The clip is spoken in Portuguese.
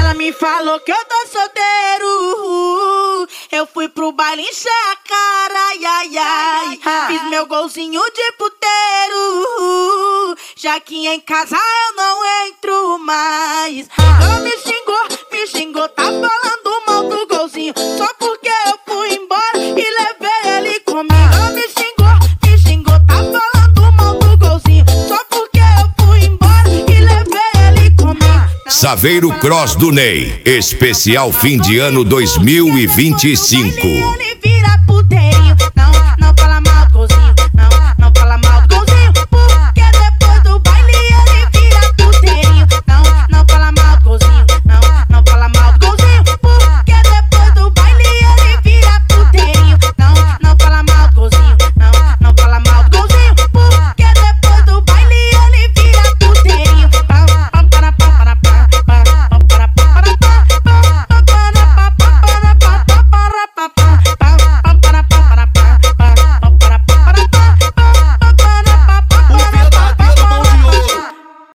Ela me falou que eu tô solteiro. Eu fui pro baile encher a cara, ai, ai, ai. Fiz meu golzinho de puteiro. Já que em casa eu não entro mais. Ela me xingou, tá falando mal do golzinho. Só porque eu fui embora e levei ele comigo. Ela me xingou, tá falando mal do golzinho. Só porque eu fui embora e levei ele comigo. Saveiro Cross do Ney, especial fim de ano 2025. Ele vira puteirinho. Não